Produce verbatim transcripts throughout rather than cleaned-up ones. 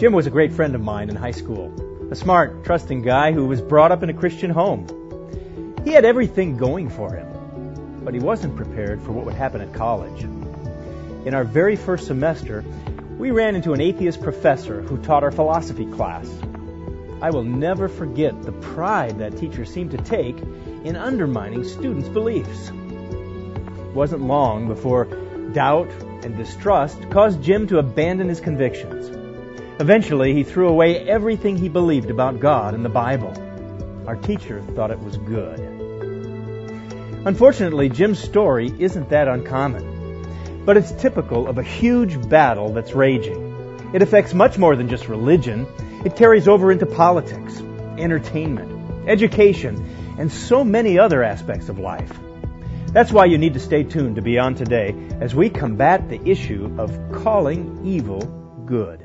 Jim was a great friend of mine in high school, a smart, trusting guy who was brought up in a Christian home. He had everything going for him, but he wasn't prepared for what would happen at college. In our very first semester, we ran into an atheist professor who taught our philosophy class. I will never forget the pride that teacher seemed to take in undermining students' beliefs. It wasn't long before doubt and distrust caused Jim to abandon his convictions. Eventually, he threw away everything he believed about God and the Bible. Our teacher thought it was good. Unfortunately, Jim's story isn't that uncommon, but it's typical of a huge battle that's raging. It affects much more than just religion. It carries over into politics, entertainment, education, and so many other aspects of life. That's why you need to stay tuned to Beyond Today as we combat the issue of calling evil good.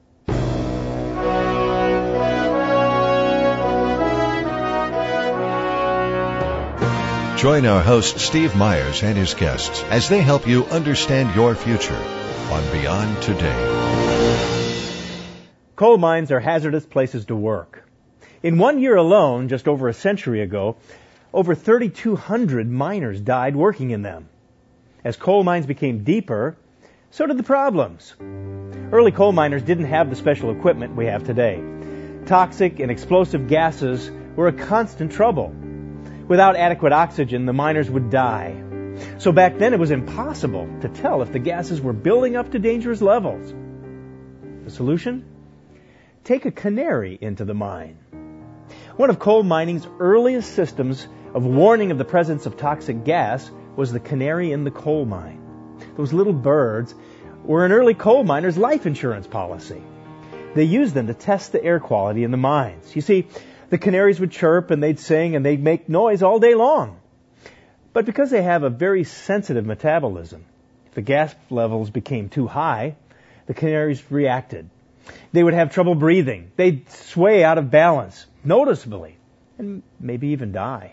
Join our host Steve Myers and his guests as they help you understand your future on Beyond Today. Coal mines are hazardous places to work. In one year alone, just over a century ago, over thirty-two hundred miners died working in them. As coal mines became deeper, so did the problems. Early coal miners didn't have the special equipment we have today. Toxic and explosive gases were a constant trouble. Without adequate oxygen, the miners would die. So back then it was impossible to tell if the gases were building up to dangerous levels. The solution? Take a canary into the mine. One of coal mining's earliest systems of warning of the presence of toxic gas was the canary in the coal mine. Those little birds were an early coal miner's life insurance policy. They used them to test the air quality in the mines. You see, the canaries would chirp and they'd sing and they'd make noise all day long. But because they have a very sensitive metabolism, if the gas levels became too high, the canaries reacted. They would have trouble breathing. They'd sway out of balance, noticeably, and maybe even die.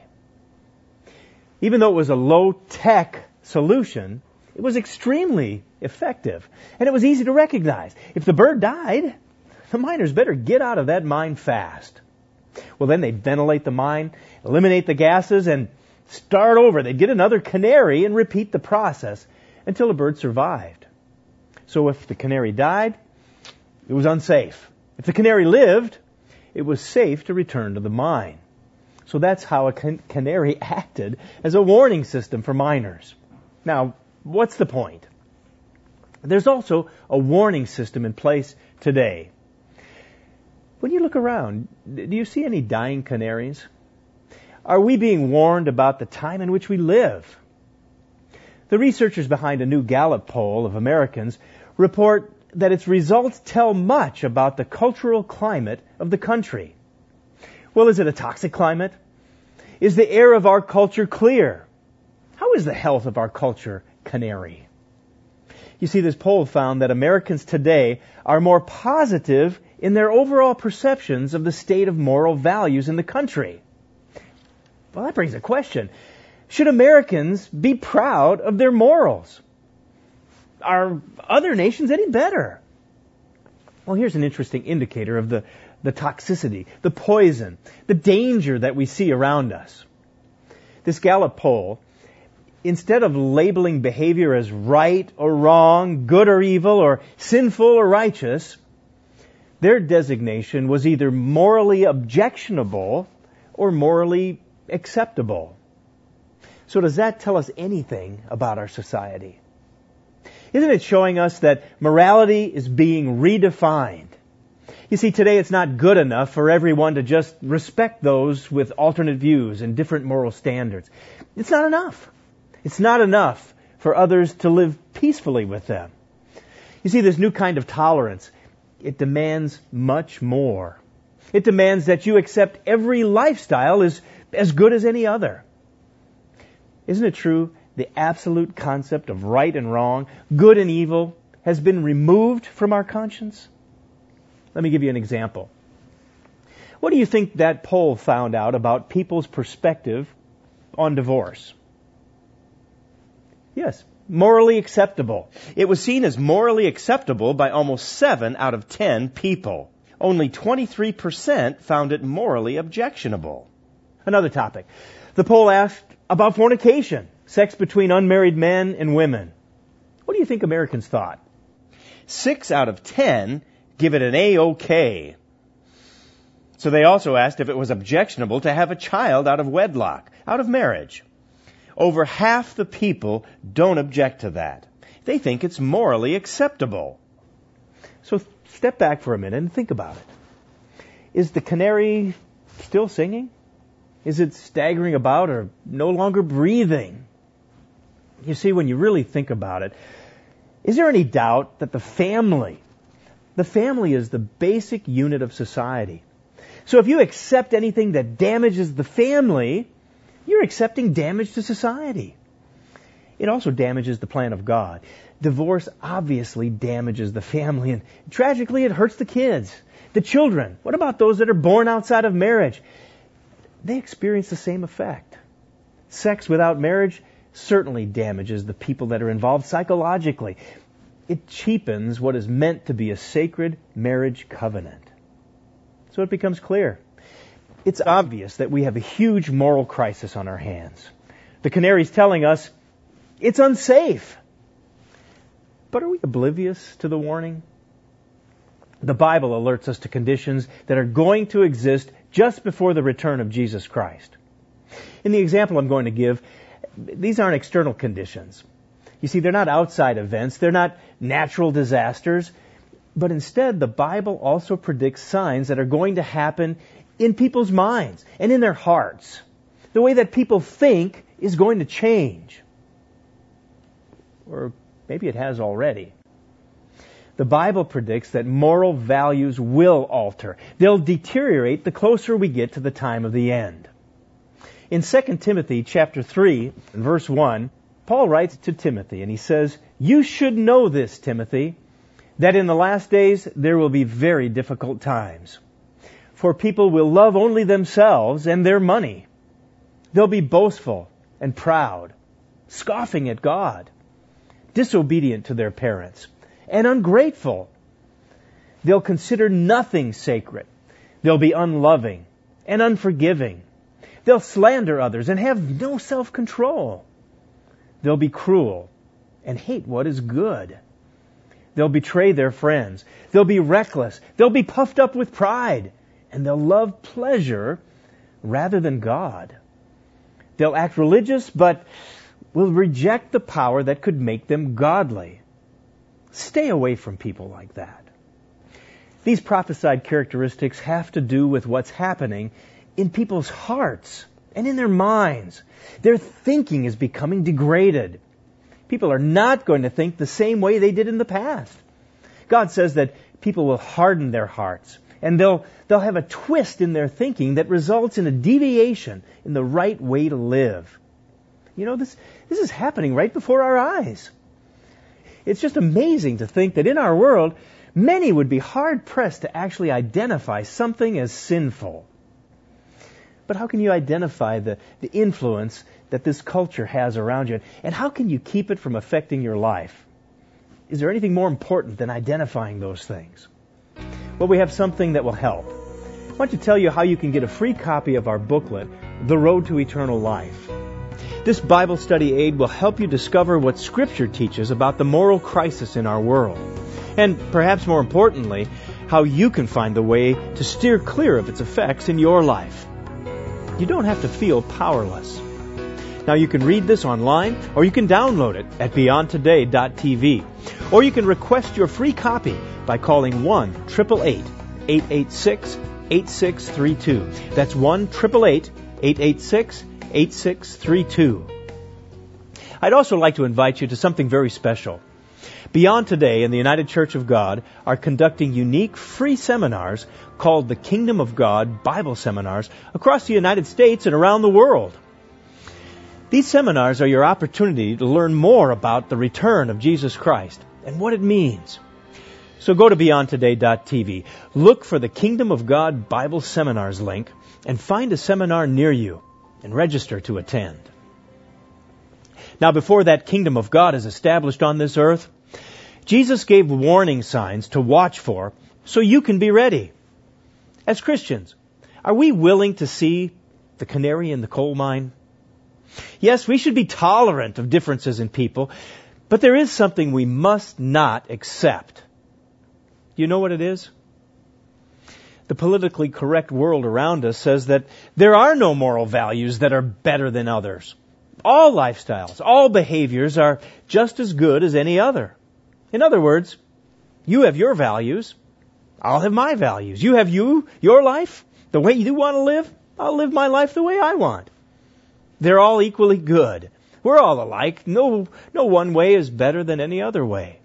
Even though it was a low-tech solution, it was extremely effective, and it was easy to recognize. If the bird died, the miners better get out of that mine fast. Well, then they'd ventilate the mine, eliminate the gases, and start over. They'd get another canary and repeat the process until the bird survived. So if the canary died, it was unsafe. If the canary lived, it was safe to return to the mine. So that's how a can- canary acted as a warning system for miners. Now, what's the point? There's also a warning system in place today. When you look around, do you see any dying canaries? Are we being warned about the time in which we live? The researchers behind a new Gallup poll of Americans report that its results tell much about the cultural climate of the country. Well, is it a toxic climate? Is the air of our culture clear? How is the health of our culture canary? You see, this poll found that Americans today are more positive in their overall perceptions of the state of moral values in the country. Well, that brings a question. Should Americans be proud of their morals? Are other nations any better? Well, here's an interesting indicator of the, the toxicity, the poison, the danger that we see around us. This Gallup poll, instead of labeling behavior as right or wrong, good or evil, or sinful or righteous, their designation was either morally objectionable or morally acceptable. So does that tell us anything about our society? Isn't it showing us that morality is being redefined? You see, today it's not good enough for everyone to just respect those with alternate views and different moral standards. It's not enough. It's not enough for others to live peacefully with them. You see, this new kind of tolerance, it demands much more. It demands that you accept every lifestyle as, as good as any other. Isn't it true? The absolute concept of right and wrong, good and evil, has been removed from our conscience? Let me give you an example. What do you think that poll found out about people's perspective on divorce? Yes, morally acceptable. It was seen as morally acceptable by almost seven out of ten people. Only twenty-three percent found it morally objectionable. Another topic. The poll asked about fornication, sex between unmarried men and women. What do you think Americans thought? Six out of ten give it an A-OK. So they also asked if it was objectionable to have a child out of wedlock, out of marriage. Over half the people don't object to that. They think it's morally acceptable. So step back for a minute and think about it. Is the canary still singing? Is it staggering about or no longer breathing? You see, when you really think about it, is there any doubt that the family, the family is the basic unit of society? So if you accept anything that damages the family, you're accepting damage to society. It also damages the plan of God. Divorce obviously damages the family, and tragically it hurts the kids, the children. What about those that are born outside of marriage? They experience the same effect. Sex without marriage certainly damages the people that are involved psychologically. It cheapens what is meant to be a sacred marriage covenant. So it becomes clear. It's obvious that we have a huge moral crisis on our hands. The canary's telling us it's unsafe. But are we oblivious to the warning? The Bible alerts us to conditions that are going to exist just before the return of Jesus Christ. In the example I'm going to give, these aren't external conditions. You see, they're not outside events. They're not natural disasters. But instead, the Bible also predicts signs that are going to happen in people's minds and in their hearts. The way that people think is going to change. Or maybe it has already. The Bible predicts that moral values will alter. They'll deteriorate the closer we get to the time of the end. In Second Timothy chapter three, verse one, Paul writes to Timothy and he says, "You should know this, Timothy, that in the last days there will be very difficult times. For people will love only themselves and their money. They'll be boastful and proud, scoffing at God, disobedient to their parents, and ungrateful. They'll consider nothing sacred. They'll be unloving and unforgiving. They'll slander others and have no self-control. They'll be cruel and hate what is good. They'll betray their friends. They'll be reckless. They'll be puffed up with pride. And they'll love pleasure rather than God. They'll act religious, but will reject the power that could make them godly. Stay away from people like that." These prophesied characteristics have to do with what's happening in people's hearts and in their minds. Their thinking is becoming degraded. People are not going to think the same way they did in the past. God says that people will harden their hearts, and they'll they'll have a twist in their thinking that results in a deviation in the right way to live. You know, this this is happening right before our eyes. It's just amazing to think that in our world, many would be hard-pressed to actually identify something as sinful. But how can you identify the, the influence that this culture has around you? And how can you keep it from affecting your life? Is there anything more important than identifying those things? Well, we have something that will help. I want to tell you how you can get a free copy of our booklet, The Road to Eternal Life. This Bible study aid will help you discover what Scripture teaches about the moral crisis in our world. And perhaps more importantly, how you can find the way to steer clear of its effects in your life. You don't have to feel powerless. Now you can read this online, or you can download it at beyond today dot t v. Or you can request your free copy by calling one eight eight eight, eight eight six, eight six three two. That's one eight eight eight, eight eight six, eight six three two. I'd also like to invite you to something very special. Beyond Today and the United Church of God are conducting unique free seminars called the Kingdom of God Bible Seminars across the United States and around the world. These seminars are your opportunity to learn more about the return of Jesus Christ and what it means. So go to beyond today dot t v, look for the Kingdom of God Bible Seminars link, and find a seminar near you and register to attend. Now, before that kingdom of God is established on this earth, Jesus gave warning signs to watch for so you can be ready. As Christians, are we willing to see the canary in the coal mine? Yes, we should be tolerant of differences in people, but there is something we must not accept. You know what it is? The politically correct world around us says that there are no moral values that are better than others. All lifestyles, all behaviors are just as good as any other. In other words, you have your values, I'll have my values. You have you, your life, the way you want to live, I'll live my life the way I want. They're all equally good. We're all alike. No, no one way is better than any other way.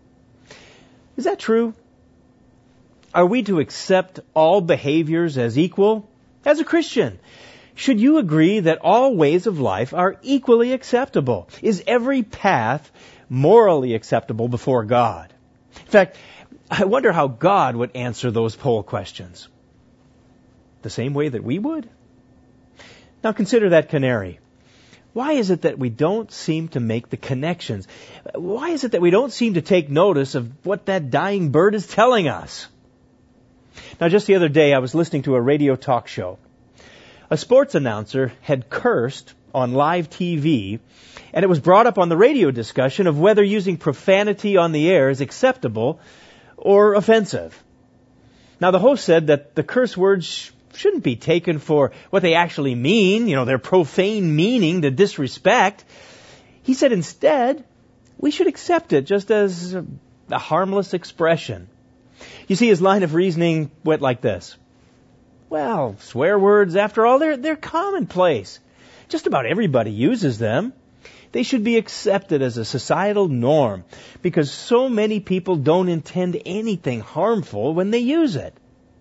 Is that true? Are we to accept all behaviors as equal? As a Christian, should you agree that all ways of life are equally acceptable? Is every path morally acceptable before God? In fact, I wonder how God would answer those poll questions. The same way that we would? Now consider that canary. Why is it that we don't seem to make the connections? Why is it that we don't seem to take notice of what that dying bird is telling us? Now, just the other day, I was listening to a radio talk show. A sports announcer had cursed on live T V, and it was brought up on the radio discussion of whether using profanity on the air is acceptable or offensive. Now, the host said that the curse words shouldn't be taken for what they actually mean, you know, their profane meaning, the disrespect. He said instead, we should accept it just as a harmless expression. You see, his line of reasoning went like this. Well, swear words, after all, they're, they're commonplace. Just about everybody uses them. They should be accepted as a societal norm because so many people don't intend anything harmful when they use it.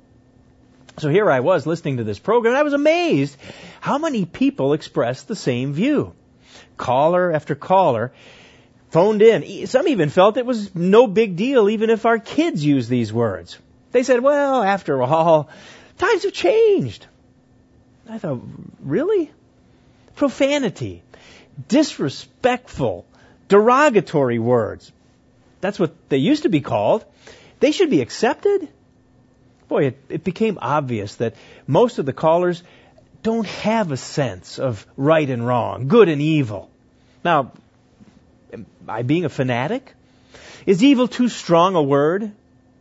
So here I was listening to this program, and I was amazed how many people expressed the same view. Caller after caller phoned in. Some even felt it was no big deal even if our kids use these words. They said, well, after all, times have changed. I thought, really? Profanity, disrespectful, derogatory words. That's what they used to be called. They should be accepted? Boy, it, it became obvious that most of the callers don't have a sense of right and wrong, good and evil. Now, am I being a fanatic? Is evil too strong a word?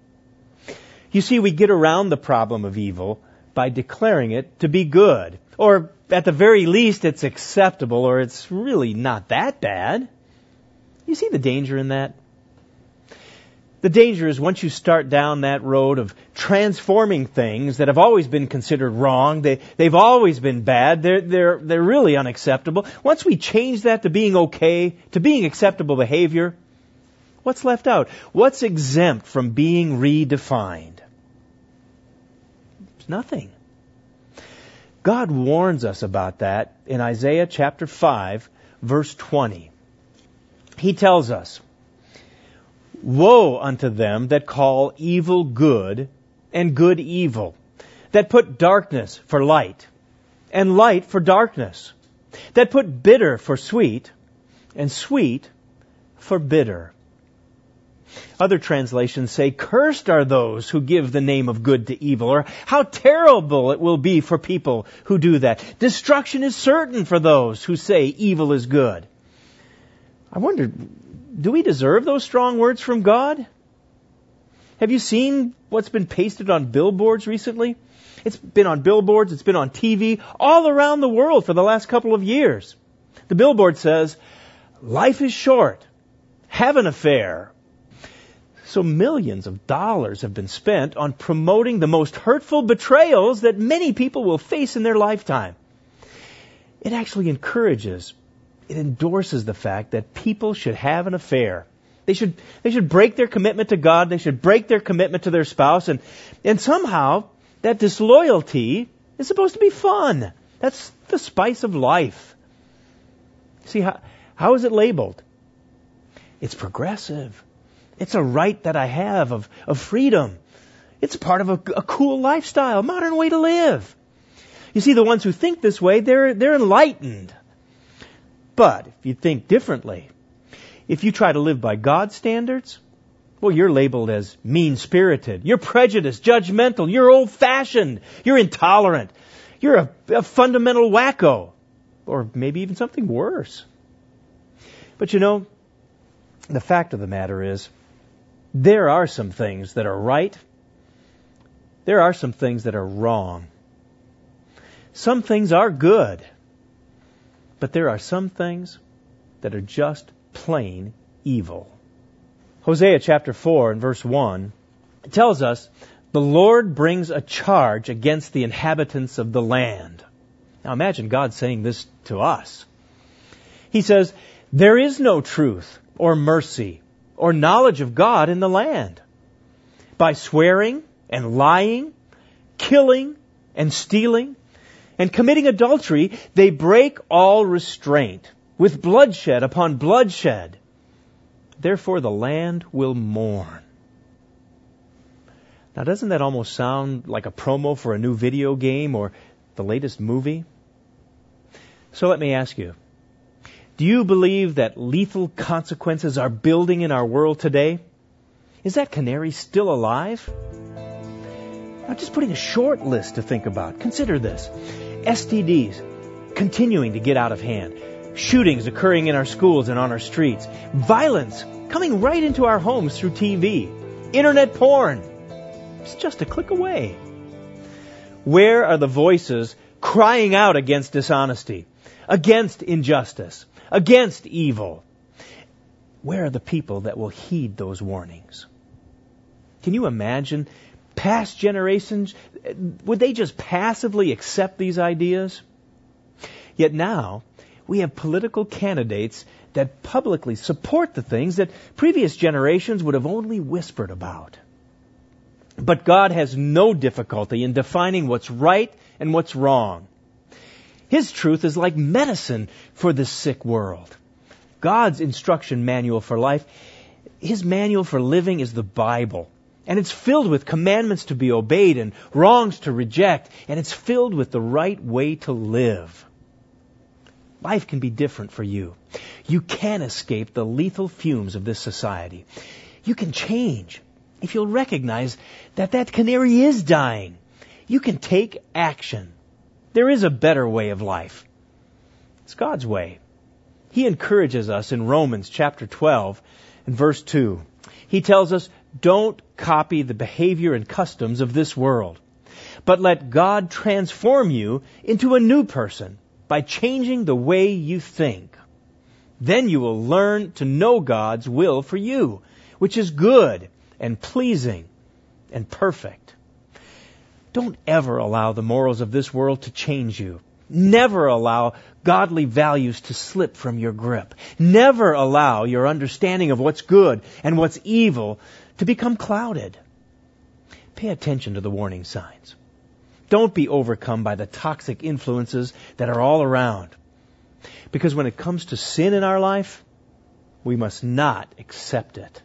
You see, we get around the problem of evil by declaring it to be good. Or at the very least, it's acceptable, or it's really not that bad. You see the danger in that? The danger is once you start down that road of transforming things that have always been considered wrong, they, they've always been bad, they're, they're, they're really unacceptable. Once we change that to being okay, to being acceptable behavior, what's left out? What's exempt from being redefined? There's nothing. God warns us about that in Isaiah chapter five, verse twenty. He tells us, woe unto them that call evil good and good evil, that put darkness for light and light for darkness, that put bitter for sweet and sweet for bitter. Other translations say, cursed are those who give the name of good to evil, or how terrible it will be for people who do that. Destruction is certain for those who say evil is good. I wonder, do we deserve those strong words from God? Have you seen what's been pasted on billboards recently? It's been on billboards, it's been on T V, all around the world for the last couple of years. The billboard says, life is short, have an affair. So millions of dollars have been spent on promoting the most hurtful betrayals that many people will face in their lifetime. It actually encourages It endorses the fact that people should have an affair. They should, they should break their commitment to God. They should break their commitment to their spouse. And, and somehow that disloyalty is supposed to be fun. That's the spice of life. See, how, how is it labeled? It's progressive. It's a right that I have of, of freedom. It's part of a, a cool lifestyle, modern way to live. You see, the ones who think this way, they're, they're enlightened. But if you think differently, if you try to live by God's standards, well, you're labeled as mean-spirited. You're prejudiced, judgmental. You're old-fashioned. You're intolerant. You're a, a fundamental wacko. Or maybe even something worse. But you know, the fact of the matter is, there are some things that are right. There are some things that are wrong. Some things are good. But there are some things that are just plain evil. Hosea chapter four and verse one tells us, the Lord brings a charge against the inhabitants of the land. Now imagine God saying this to us. He says, there is no truth or mercy or knowledge of God in the land. By swearing and lying, killing and stealing, and committing adultery, they break all restraint, with bloodshed upon bloodshed. Therefore the land will mourn. Now doesn't that almost sound like a promo for a new video game or the latest movie? So let me ask you, do you believe that lethal consequences are building in our world today? Is that canary still alive? I'm just putting a short list to think about. Consider this. S T Ds continuing to get out of hand. Shootings occurring in our schools and on our streets. Violence coming right into our homes through T V. Internet porn. It's just a click away. Where are the voices crying out against dishonesty, against injustice, against evil? Where are the people that will heed those warnings? Can you imagine past generations? Would they just passively accept these ideas? Yet now, we have political candidates that publicly support the things that previous generations would have only whispered about. But God has no difficulty in defining what's right and what's wrong. His truth is like medicine for this sick world. God's instruction manual for life, His manual for living is the Bible. And it's filled with commandments to be obeyed and wrongs to reject. And it's filled with the right way to live. Life can be different for you. You can escape the lethal fumes of this society. You can change if you'll recognize that that canary is dying. You can take action. There is a better way of life. It's God's way. He encourages us in Romans chapter twelve and verse two. He tells us, don't copy the behavior and customs of this world, but let God transform you into a new person by changing the way you think. Then you will learn to know God's will for you, which is good and pleasing and perfect. Don't ever allow the morals of this world to change you. Never allow godly values to slip from your grip. Never allow your understanding of what's good and what's evil to become clouded. Pay attention to the warning signs. Don't be overcome by the toxic influences that are all around. Because when it comes to sin in our life, we must not accept it.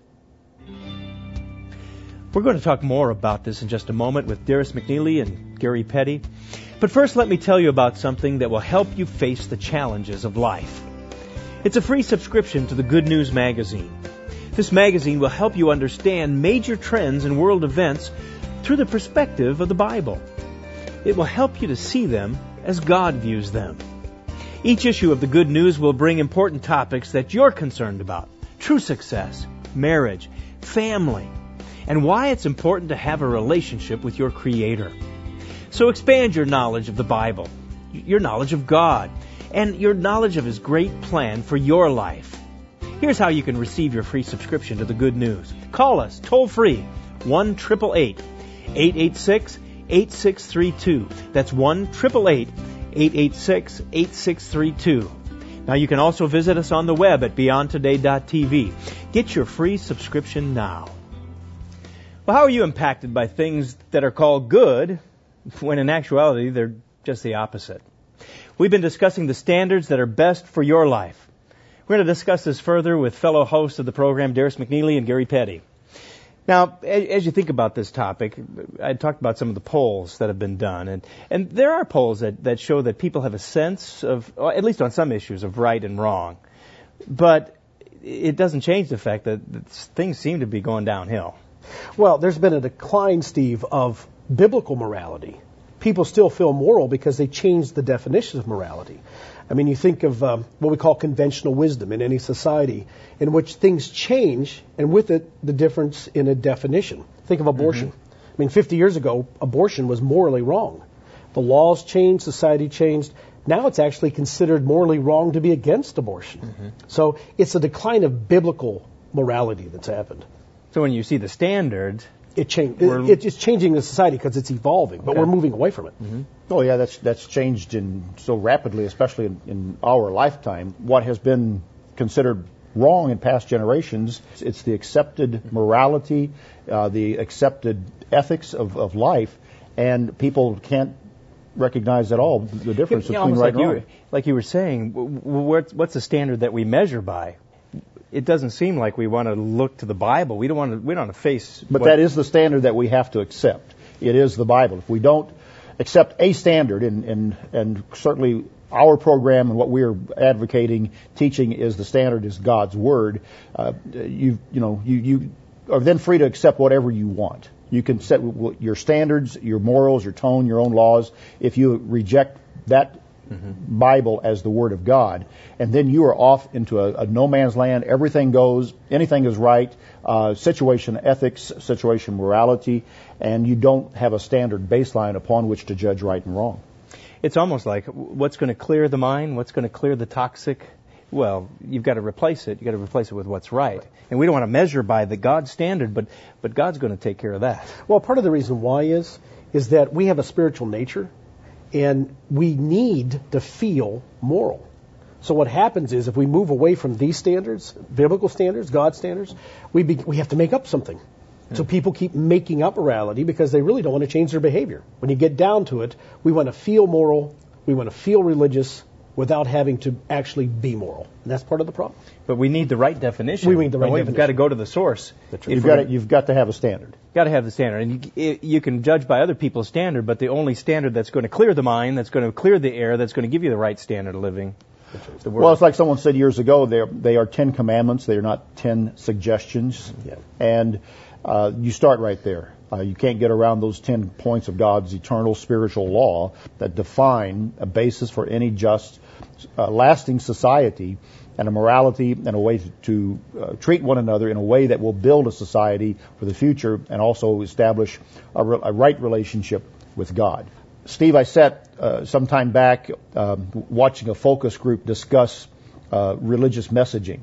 We're going to talk more about this in just a moment with Darris McNeely and Gary Petty. But first, let me tell you about something that will help you face the challenges of life. It's a free subscription to the Good News Magazine. This magazine will help you understand major trends in world events through the perspective of the Bible. It will help you to see them as God views them. Each issue of the Good News will bring important topics that you're concerned about. True success, marriage, family, and why it's important to have a relationship with your Creator. So expand your knowledge of the Bible, your knowledge of God, and your knowledge of His great plan for your life. Here's how you can receive your free subscription to the Good News. Call us toll free, one eight eight eight, eight eight six, eight six three two. That's one eight eight eight, eight eight six, eight six three two. Now you can also visit us on the web at beyond today dot t v. Get your free subscription now. Well, how are you impacted by things that are called good when in actuality they're just the opposite? We've been discussing the standards that are best for your life. We're going to discuss this further with fellow hosts of the program, Darris McNeely and Gary Petty. Now, as you think about this topic, I talked about some of the polls that have been done, and, and there are polls that, that show that people have a sense of, at least on some issues, of right and wrong. But it doesn't change the fact that things seem to be going downhill. Well, there's been a decline, Steve, of biblical morality. People still feel moral because they changed the definition of morality. I mean, you think of um, what we call conventional wisdom in any society, in which things change, and with it, the difference in a definition. Think of abortion. Mm-hmm. I mean, fifty years ago, abortion was morally wrong. The laws changed, society changed. Now it's actually considered morally wrong to be against abortion. Mm-hmm. So it's a decline of biblical morality that's happened. So when you see the standard, it change, it, it's changing the society because it's evolving, but okay. we're moving away from it. Mm-hmm. Oh yeah, that's that's changed in so rapidly, especially in, in our lifetime. What has been considered wrong in past generations, it's the accepted morality, uh, the accepted ethics of, of life, and people can't recognize at all the difference yeah, between right like and wrong. You, like you were saying, what's the standard that we measure by? It doesn't seem like we want to look to the Bible. We don't want to. We don't want to face. But what, that is the standard that we have to accept. It is the Bible. If we don't accept a standard, and and, and certainly our program and what we are advocating, teaching is the standard is God's Word. Uh, you you know you you are then free to accept whatever you want. You can set your standards, your morals, your tone, your own laws. If you reject that mm-hmm. Bible as the Word of God, and then you are off into a, a no man's land. Everything goes, anything is right. Uh, situation ethics, situation morality, and you don't have a standard baseline upon which to judge right and wrong. It's almost like what's going to clear the mind, what's going to clear the toxic. Well, you've got to replace it. You've got to replace it with what's right. right. And we don't want to measure by the God standard, but but God's going to take care of that. Well, part of the reason why is is that we have a spiritual nature, and we need to feel moral. So what happens is if we move away from these standards, biblical standards, God standards, we be, we have to make up something. Mm. So people keep making up morality because they really don't want to change their behavior. When you get down to it, we want to feel moral, we want to feel religious, without having to actually be moral. And that's part of the problem. But we need the right definition. We need the right we've definition. We've got to go to the source. You've got, to, you've got to have a standard. Got to have the standard. And you, you can judge by other people's standard, but the only standard that's going to clear the mind, that's going to clear the air, that's going to give you the right standard of living. The word. Well, it's like someone said years ago, they are, they are ten commandments. They are not ten suggestions. Yeah. And uh, you start right there. Uh, you can't get around those ten points of God's eternal spiritual law that define a basis for any just, uh, lasting society and a morality and a way to, to uh, treat one another in a way that will build a society for the future and also establish a, re- a right relationship with God. Steve, I sat uh, some time back um, watching a focus group discuss uh, religious messaging.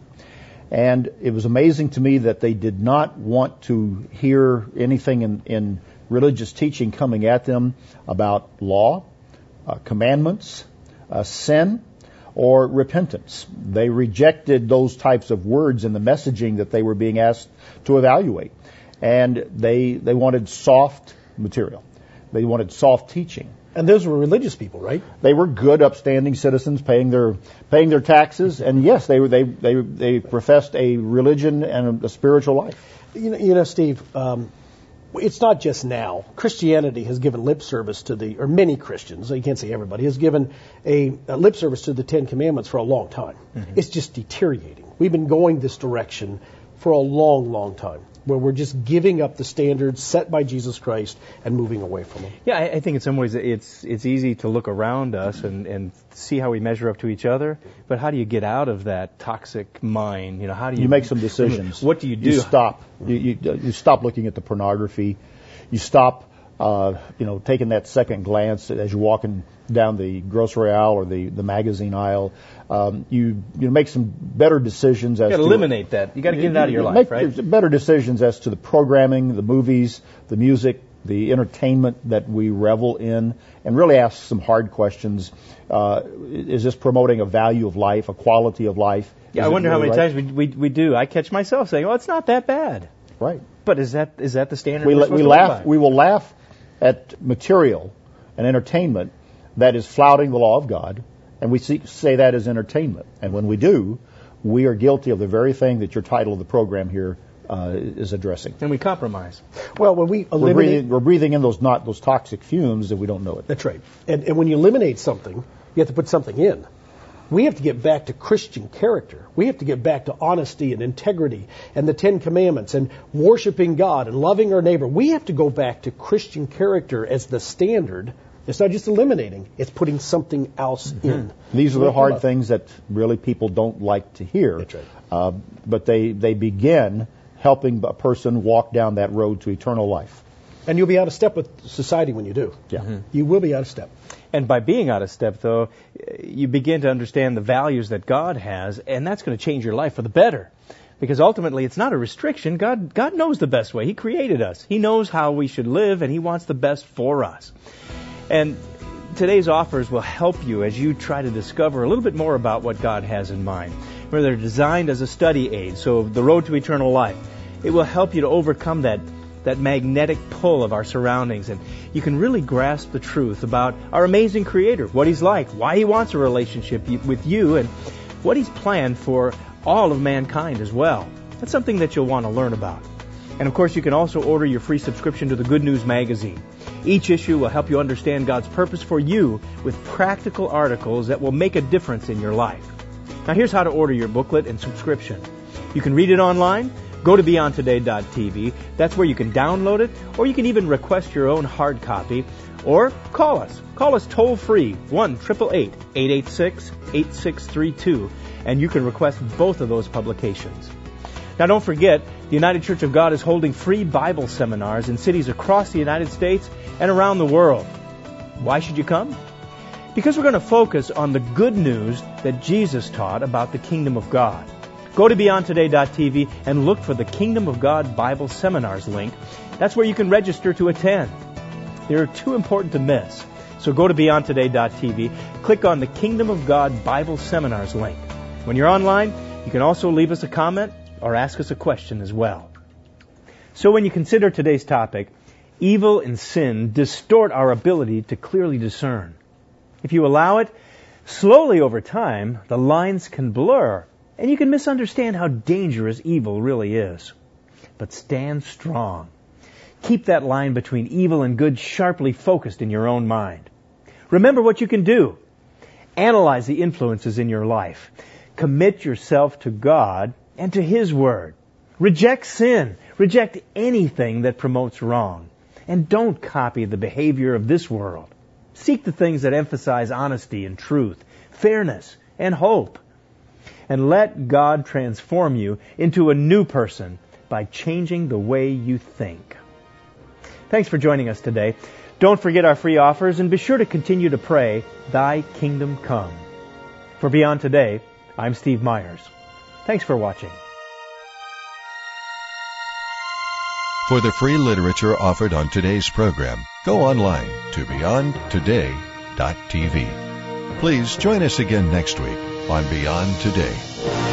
And it was amazing to me that they did not want to hear anything in, in religious teaching coming at them about law, uh, commandments, uh, sin, or repentance. They rejected those types of words in the messaging that they were being asked to evaluate. And they they wanted soft material. They wanted soft teaching. And those were religious people, right? They were good, upstanding citizens, paying their paying their taxes, and yes, they were they they they professed a religion and a, a spiritual life. You know, you know, Steve. Um, it's not just now. Christianity has given lip service to the, or many Christians, you can't say everybody, has given a, a lip service to the Ten Commandments for a long time. Mm-hmm. It's just deteriorating. We've been going this direction for a long, long time, where we're just giving up the standards set by Jesus Christ and moving away from them. Yeah, I, I think in some ways it's it's easy to look around us and, and see how we measure up to each other, but how do you get out of that toxic mind? You know, how do you... You make some decisions. What do you do? You stop. You, you, you stop looking at the pornography. You stop, uh, you know, taking that second glance as you're walking down the grocery aisle or the, the magazine aisle. Um, you you make some better decisions. As you got to eliminate that. You got to get it out of your life, make right? Better decisions as to the programming, the movies, the music, the entertainment that we revel in, and really ask some hard questions. Uh, is this promoting a value of life, a quality of life? Yeah, is I wonder really how many right? times we, we we do. I catch myself saying, "Oh, it's not that bad." Right. But is that is that the standard? We we're we to laugh. by? We will laugh at material and entertainment that is flouting the law of God, and we see, say that as entertainment. And when we do, we are guilty of the very thing that your title of the program here uh, is addressing. And we compromise. Well, when we We're eliminate... breathing, we're breathing in those not those toxic fumes that we don't know it. That's right. And, and when you eliminate something, you have to put something in. We have to get back to Christian character. We have to get back to honesty and integrity and the Ten Commandments and worshiping God and loving our neighbor. We have to go back to Christian character as the standard. It's not just eliminating, it's putting something else mm-hmm. in. These are the hard things that really people don't like to hear. That's right. Uh, but they, they begin helping a person walk down that road to eternal life. And you'll be out of step with society when you do. Yeah. Mm-hmm. You will be out of step. And by being out of step, though, you begin to understand the values that God has, and that's going to change your life for the better. Because ultimately, it's not a restriction. God, God knows the best way. He created us. He knows how we should live, and He wants the best for us. And today's offers will help you as you try to discover a little bit more about what God has in mind. Where they're designed as a study aid, so the road to eternal life. It will help you to overcome that that magnetic pull of our surroundings, and you can really grasp the truth about our amazing Creator, what He's like, why He wants a relationship with you, and what He's planned for all of mankind as well. That's something that you'll want to learn about. And of course, you can also order your free subscription to the Good News Magazine. Each issue will help you understand God's purpose for you with practical articles that will make a difference in your life. Now here's how to order your booklet and subscription. You can read it online. Go to beyond today dot t v. That's where you can download it, or you can even request your own hard copy, or call us. Call us toll free, one eight eight eight, eight eight six, eight six three two, and you can request both of those publications. Now don't forget, the United Church of God is holding free Bible seminars in cities across the United States and around the world. Why should you come? Because we're going to focus on the good news that Jesus taught about the kingdom of God. Go to beyond today dot t v and look for the Kingdom of God Bible Seminars link. That's where you can register to attend. They're too important to miss. So go to beyond today dot t v, click on the Kingdom of God Bible Seminars link. When you're online, you can also leave us a comment or ask us a question as well. So when you consider today's topic, evil and sin distort our ability to clearly discern. If you allow it, slowly over time, the lines can blur, and you can misunderstand how dangerous evil really is. But stand strong. Keep that line between evil and good sharply focused in your own mind. Remember what you can do. Analyze the influences in your life. Commit yourself to God and to His Word. Reject sin. Reject anything that promotes wrong. And don't copy the behavior of this world. Seek the things that emphasize honesty and truth, fairness and hope. And let God transform you into a new person by changing the way you think. Thanks for joining us today. Don't forget our free offers, and be sure to continue to pray, Thy Kingdom Come. For Beyond Today, I'm Steve Myers. Thanks for watching. For the free literature offered on today's program, go online to beyond today dot t v. Please join us again next week on Beyond Today.